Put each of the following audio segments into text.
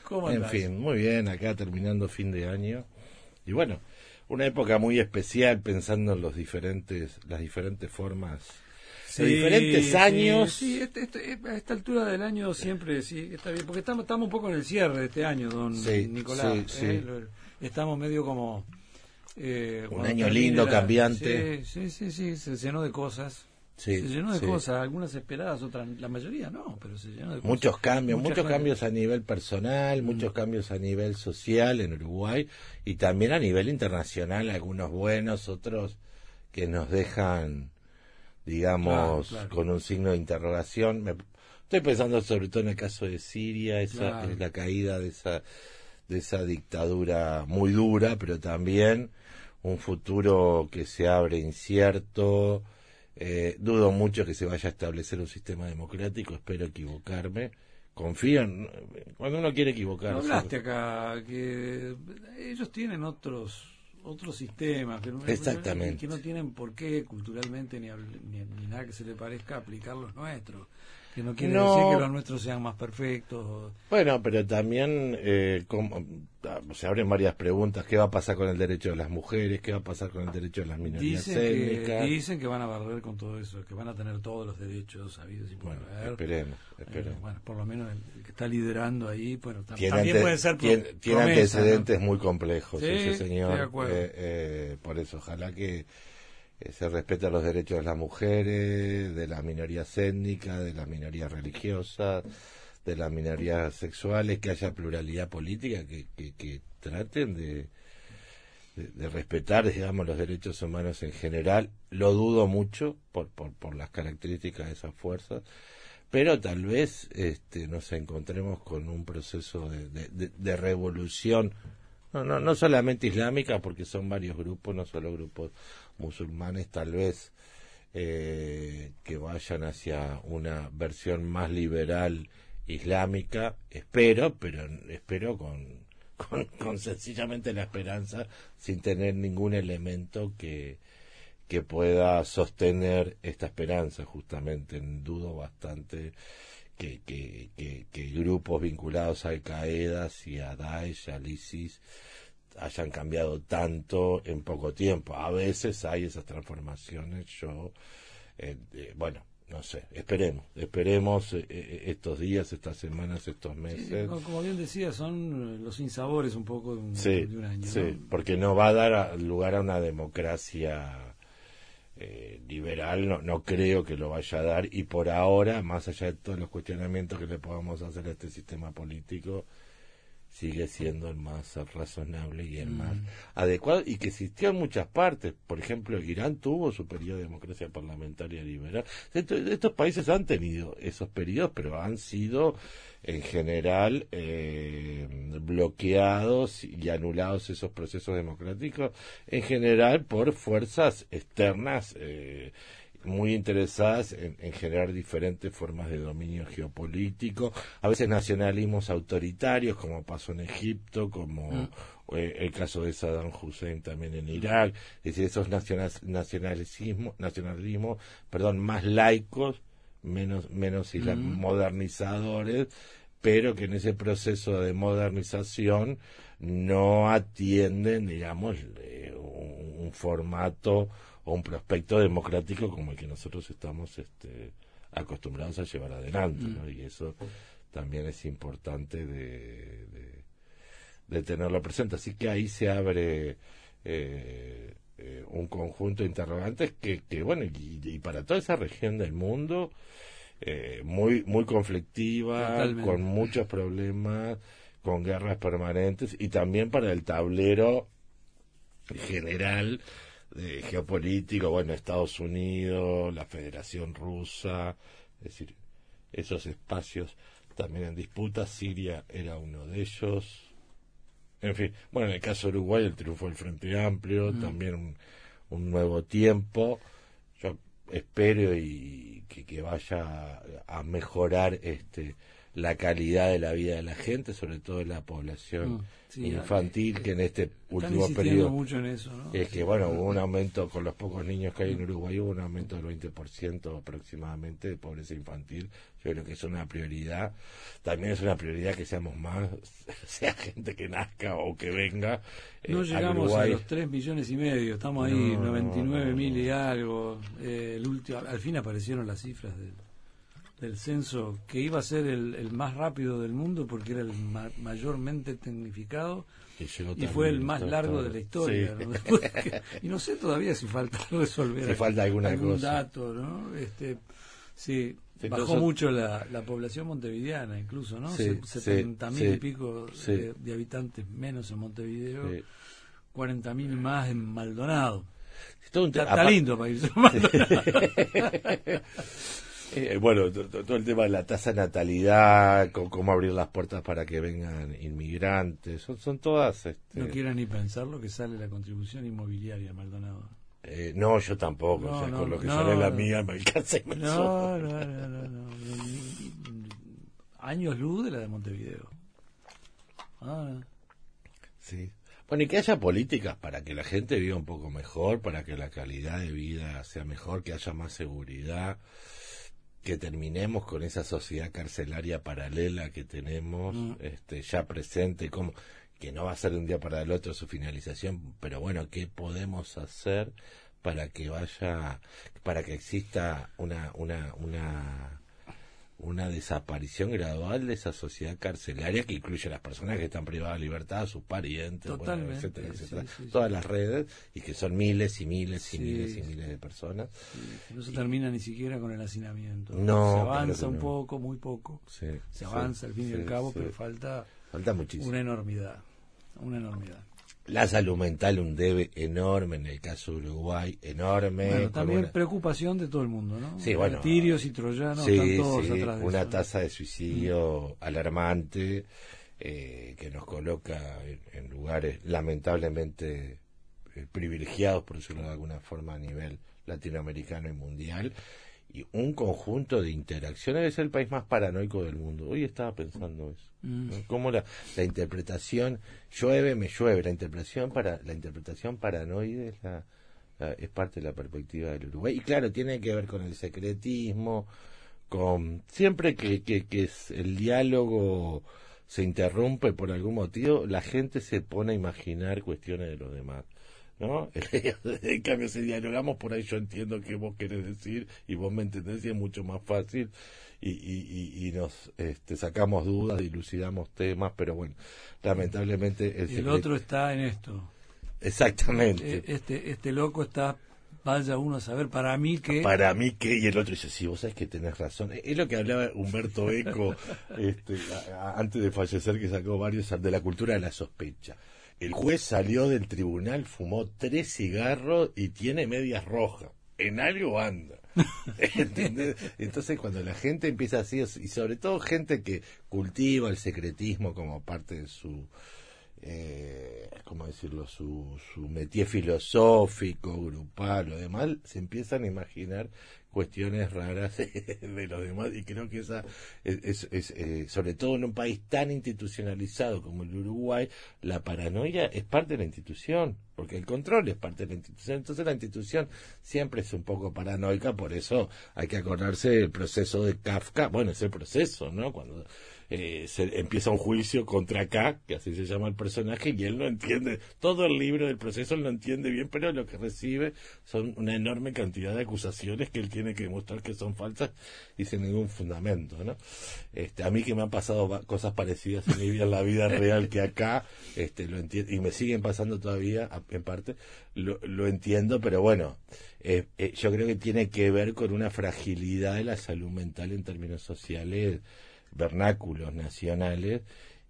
¿Cómo En andás? fin, muy bien, acá terminando fin de año. Y bueno, una época muy especial pensando en las diferentes formas, los diferentes Sí, años. a esta altura del año siempre, sí, está bien, porque estamos un poco en el cierre de este año, Sí, don Nicolás, sí, sí. estamos medio como, Un cuando año termine lindo, la... cambiante. Sí, se llenó de cosas, se Sí, llenó de sí. cosas, algunas esperadas, otras, la mayoría no, pero se llenó de cosas. Muchos cambios a nivel personal, Mm, muchos cambios a nivel social en Uruguay y también a nivel internacional, algunos buenos, otros que nos dejan, claro, digamos, claro, con un signo de interrogación. Estoy pensando sobre todo en el caso de Siria, claro. la caída de esa dictadura muy dura, pero también un futuro que se abre incierto. Dudo mucho que se vaya a establecer un sistema democrático, espero equivocarme. Confío en, cuando uno quiere No equivocarse. hablaste acá que ellos tienen otros sistemas y que Exactamente. no tienen por qué culturalmente ni nada que se le parezca aplicar los nuestros, que no quiere decir que No, los nuestros sean más perfectos. bueno, pero también se abren varias preguntas. ¿Qué va a pasar con el derecho de las mujeres? ¿Qué va a pasar con el derecho de las minorías étnicas? Dicen que van a barrer con todo eso, que van a tener todos los derechos habidos y por Bueno, haber. esperemos. Bueno, por lo menos el que está liderando ahí, bueno, Tiene, también puede ser tiene promesa, ¿no? antecedentes muy complejos Sí, ese estoy de señor. acuerdo. Por eso, ojalá que se respeten los derechos de las mujeres, de las minorías étnicas, de las minorías religiosas, de las minorías sexuales, que haya pluralidad política, que traten de respetar, digamos, los derechos humanos en general. Lo dudo mucho por las características de esas fuerzas, pero tal vez nos encontremos con un proceso de revolución, no solamente islámica, porque son varios grupos, no solo grupos musulmanes, tal vez que vayan hacia una versión más liberal islámica, pero espero con sencillamente la esperanza, sin tener ningún elemento que pueda sostener esta esperanza. Justamente dudo bastante que grupos vinculados a Al-Qaeda y a Daesh, al ISIS, hayan cambiado tanto en poco tiempo. A veces hay esas transformaciones. Bueno, no sé, esperemos estos días, estas semanas, estos Sí, meses. como bien decía, son los sinsabores un poco Sí, de un año, ¿no? sí, porque no va a dar lugar a una democracia liberal, no creo que lo vaya a dar, y por ahora, más allá de todos los cuestionamientos que le podamos hacer a este sistema político, sigue siendo el más razonable y el más adecuado, y que existió en muchas partes. Por ejemplo, Irán tuvo su periodo de democracia parlamentaria liberal. Estos países han tenido esos periodos, pero han sido en general bloqueados y anulados esos procesos democráticos, en general por fuerzas externas muy interesadas en generar diferentes formas de dominio geopolítico, a veces nacionalismos autoritarios, como pasó en Egipto, como el caso de Saddam Hussein también en Irak, es decir, esos nacionalismos, perdón, más laicos, menos modernizadores, pero que en ese proceso de modernización no atienden, digamos, un formato o un prospecto democrático como el que nosotros estamos acostumbrados a llevar adelante, ¿no? Y eso también es importante de tenerlo presente. Así que ahí se abre un conjunto de interrogantes que bueno, y para toda esa región del mundo, muy conflictiva, con Totalmente. muchos problemas, con guerras permanentes, y también para el tablero general geopolítico, bueno, Estados Unidos, la Federación Rusa, es decir, esos espacios también en disputa. Siria era uno de ellos. En fin, bueno, en el caso de Uruguay, el triunfo del Frente Amplio, también un nuevo tiempo. Yo espero y que vaya a mejorar la calidad de la vida de la gente, sobre todo de la población infantil, que en este último periodo mucho en eso, ¿no? es que bueno, hubo un aumento con los pocos niños que hay en Uruguay, hubo un aumento del 20% aproximadamente de pobreza infantil. Yo creo que es una prioridad. También es una prioridad que seamos más, sea gente que nazca o que venga. No llegamos a los 3,5 millones, estamos ahí, 99.000 y algo. Al fin aparecieron las cifras del censo, que iba a ser el más rápido del mundo porque era el mayormente tecnificado y fue el más largo de la historia, sí. ¿No? Y no sé todavía si falta resolver algún cosa. Dato, ¿no? Sí, bajó mucho la población montevideana incluso, ¿no? 70.000 y pico de habitantes menos en Montevideo, 40.000 más en Maldonado. Está lindo para irse a Maldonado. Bueno, todo el tema de la tasa de natalidad, cómo abrir las puertas para que vengan inmigrantes, son todas... No quieran ni pensar lo que sale la contribución inmobiliaria a Maldonado. No, yo tampoco, con lo que sale la mía me alcanza y me no. Años luz de la de Montevideo. Sí. Bueno, y que haya políticas para que la gente viva un poco mejor, para que la calidad de vida sea mejor, que haya más seguridad, que terminemos con esa sociedad carcelaria paralela que tenemos ya presente, como que no va a ser de un día para el otro su finalización, pero bueno, ¿qué podemos hacer para que exista una desaparición gradual de esa sociedad carcelaria que incluye a las personas que están privadas de libertad, a sus parientes, bueno, etcétera, etcétera, todas las redes, y que son miles y miles y miles y miles de personas. Que no se termina ni siquiera con el hacinamiento. No, se avanza un poco, muy poco. Se avanza al fin y al cabo, pero falta muchísimo. Una enormidad. La salud mental, un debe enorme en el caso de Uruguay, enorme. Bueno, también preocupación de todo el mundo, ¿no? Sí, bueno. Tirios y troyanos están todos atrás de una eso, tasa de suicidio alarmante que nos coloca en lugares lamentablemente privilegiados, por decirlo de alguna forma, a nivel latinoamericano y mundial. Y un conjunto de interacciones. Es el país más paranoico del mundo. Hoy estaba pensando eso, ¿no? Cómo la interpretación llueve, me llueve, la interpretación paranoide es parte de la perspectiva del Uruguay. Y claro, tiene que ver con el secretismo, con siempre que el diálogo se interrumpe por algún motivo, la gente se pone a imaginar cuestiones de los demás, ¿no? En cambio, si dialogamos por ahí, yo entiendo qué vos querés decir y vos me entendés, y es mucho más fácil y nos sacamos dudas, dilucidamos temas, pero bueno, lamentablemente el otro está en esto. Exactamente. Este loco está, vaya uno a saber, para mí que, y el otro dice, sí, vos sabés que tenés razón. Es lo que hablaba Humberto Eco antes de fallecer, que sacó varios de la cultura de la sospecha. El juez salió del tribunal, fumó 3 cigarros y tiene medias rojas. En algo anda. ¿Entendés? Entonces, cuando la gente empieza así, y sobre todo gente que cultiva el secretismo como parte de su, ¿cómo decirlo? Su métier filosófico, grupal, lo demás, se empiezan a imaginar cuestiones raras de los demás, y creo que esa es sobre todo en un país tan institucionalizado como el Uruguay, la paranoia es parte de la institución, porque el control es parte de la institución. Entonces la institución siempre es un poco paranoica. Por eso hay que acordarse del proceso de Kafka. Bueno, es el proceso, ¿no? Cuando se empieza un juicio contra K, que así se llama el personaje, y él no entiende todo el libro del proceso, él no entiende bien, pero lo que recibe son una enorme cantidad de acusaciones que él tiene que demostrar que son falsas y sin ningún fundamento, ¿no? A mí, que me han pasado cosas parecidas en la vida real, que acá lo entiendo, y me siguen pasando todavía en parte, lo entiendo, pero bueno, yo creo que tiene que ver con una fragilidad de la salud mental en términos sociales, vernáculos nacionales,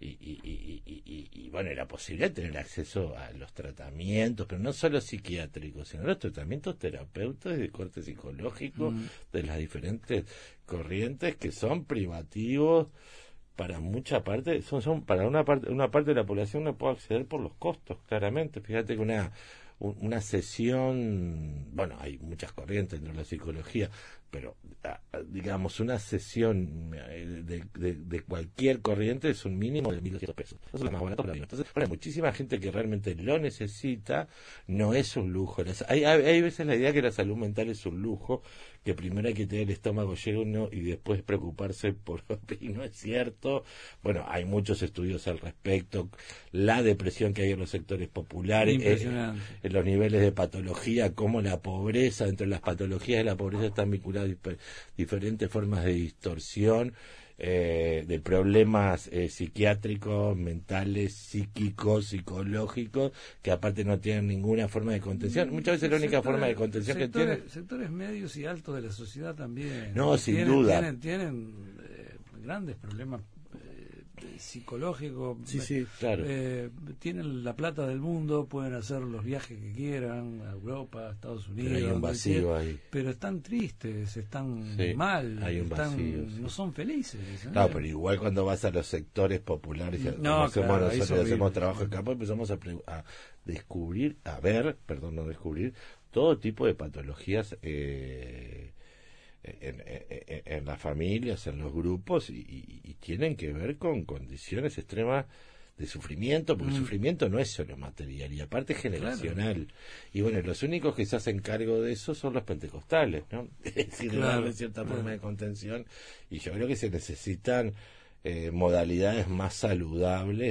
y bueno, la posibilidad de tener acceso a los tratamientos, pero no solo psiquiátricos, sino los tratamientos terapéuticos de corte psicológico de las diferentes corrientes, que son privativos para mucha parte, son para una parte de la población no puede acceder por los costos, claramente. Fíjate que una sesión, bueno, hay muchas corrientes dentro de la psicología, pero digamos, una sesión de cualquier corriente es un mínimo de 1.200 pesos. Eso es lo más barato para mí. Entonces, hay muchísima gente que realmente lo necesita, no es un lujo. Hay veces la idea que la salud mental es un lujo, que primero hay que tener el estómago lleno y después preocuparse por... y no es cierto. Bueno, hay muchos estudios al respecto. La depresión que hay en los sectores populares, los niveles de patología, cómo la pobreza, entre las patologías de la pobreza están vinculadas diferentes formas de distorsión, de problemas psiquiátricos, mentales, psíquicos, psicológicos, que aparte no tienen ninguna forma de contención. Muchas veces la única forma de contención que tienen... Sectores medios y altos de la sociedad también. No, sin duda. Tienen grandes problemas psicológico, claro. Tienen la plata del mundo, pueden hacer los viajes que quieran a Europa, a Estados Unidos, pero hay un vacío ahí, pero están tristes, están mal, hay un vacío, no son felices, claro, pero igual cuando vas a los sectores populares, hacemos trabajo en campo, empezamos a descubrir, todo tipo de patologías en las familias, en los grupos, y tienen que ver con condiciones extremas de sufrimiento, porque el sufrimiento no es solo material, y aparte es generacional. Claro. Y bueno, los únicos que se hacen cargo de eso son los pentecostales, ¿no? Es decir, darle cierta forma de contención, y yo creo que se necesitan modalidades más saludables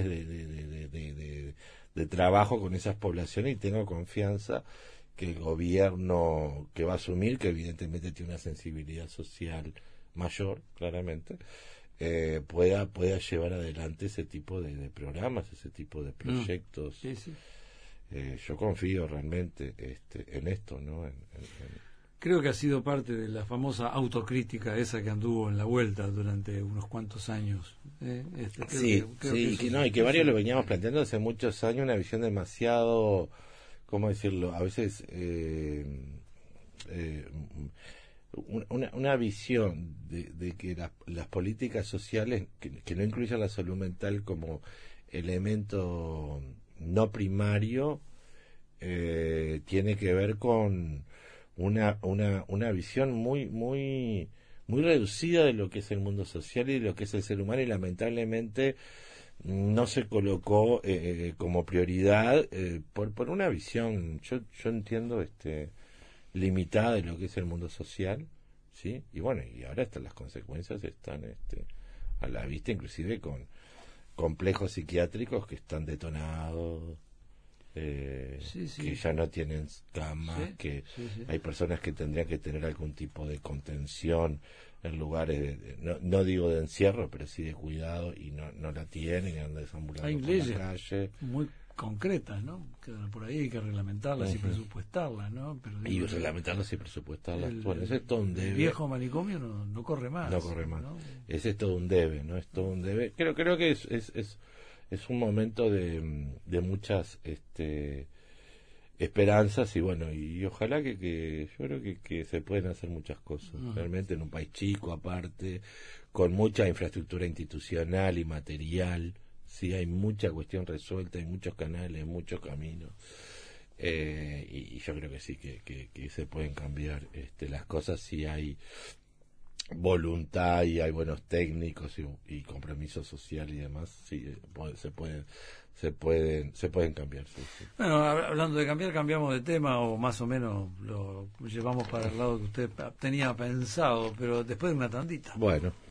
de trabajo con esas poblaciones, y tengo confianza que el gobierno que va a asumir, que evidentemente tiene una sensibilidad social mayor, claramente, pueda llevar adelante ese tipo de programas, ese tipo de proyectos. Yo confío realmente en esto, ¿no? Creo que ha sido parte de la famosa autocrítica esa que anduvo en la vuelta durante unos cuantos años. Y que varios lo veníamos planteando hace muchos años, una visión demasiado... ¿Cómo decirlo? A veces una visión de que las políticas sociales, que no incluyan la salud mental como elemento no primario, tiene que ver con una visión muy reducida de lo que es el mundo social y de lo que es el ser humano, y lamentablemente no se colocó como prioridad por una visión, yo entiendo, limitada de lo que es el mundo social, ¿sí? Y bueno, y ahora las consecuencias están a la vista, inclusive con complejos psiquiátricos que están detonados, que ya no tienen camas, hay personas que tendrían que tener algún tipo de contención en lugares no digo de encierro, pero sí de cuidado, y no la tienen, andan deambulando por la calle. Muy concretas, ¿no? Quedan por ahí, hay que reglamentarlas y presupuestarlas, ¿no? Pero reglamentarlas y presupuestarlas. Bueno, ese es todo un debe. El viejo manicomio no corre más. No corre más. ¿No? Ese es todo un debe, ¿no? Es todo un debe. Creo que es un momento de muchas esperanzas, y bueno, y ojalá que yo creo que se pueden hacer muchas cosas, realmente en un país chico, aparte, con mucha infraestructura institucional y material, sí, hay mucha cuestión resuelta, hay muchos canales, muchos caminos, y yo creo que sí, que se pueden cambiar las cosas si hay voluntad y hay buenos técnicos y compromiso social y demás. Sí, se pueden cambiar. Sí. Bueno, hablando de cambiar, cambiamos de tema, o más o menos lo llevamos para el lado que usted tenía pensado, pero después de una tandita. Bueno.